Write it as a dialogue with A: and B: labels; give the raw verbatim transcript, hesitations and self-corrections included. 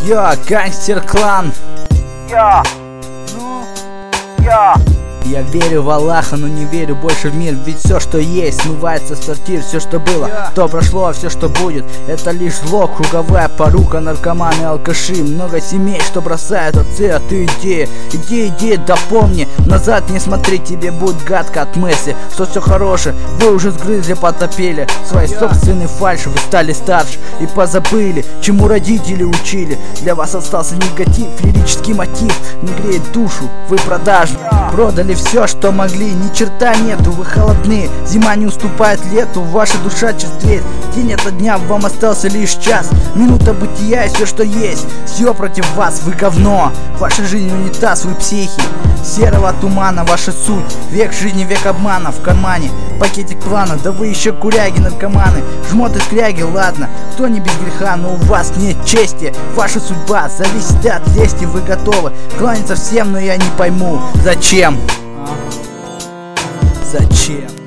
A: Йо, гангстер клан.
B: Йо, ну, йо.
A: Я верю в Аллаха, но не верю больше в мир. Ведь все, что есть, смывается с квартир. Все, что было, то прошло, а все, что будет, это лишь зло, круговая порука, наркоманы, алкаши. Много семей, что бросают отцы, а ты иди, иди, иди, да помни, назад не смотри, тебе будет гадко от мысли, что все хорошее вы уже сгрызли, потопили свои собственные фальши. Вы стали старше и позабыли, чему родители учили. Для вас остался негатив, лирический мотив не греет душу, вы продажны, продали все, что могли, ни черта нету, вы холодны, зима не уступает лету, ваша душа черствеет, день ото дня вам остался лишь час, минута бытия и все, что есть, все против вас, вы говно, ваша жизнь унитаз, вы психи, серого тумана ваша суть, век жизни, век обмана, в кармане пакетик плана, да вы еще куряги, наркоманы, жмоты скряги, ладно, кто не без греха, но у вас нет чести, ваша судьба зависит от лести, вы готовы кланяться всем, но я не пойму, зачем? Зачем?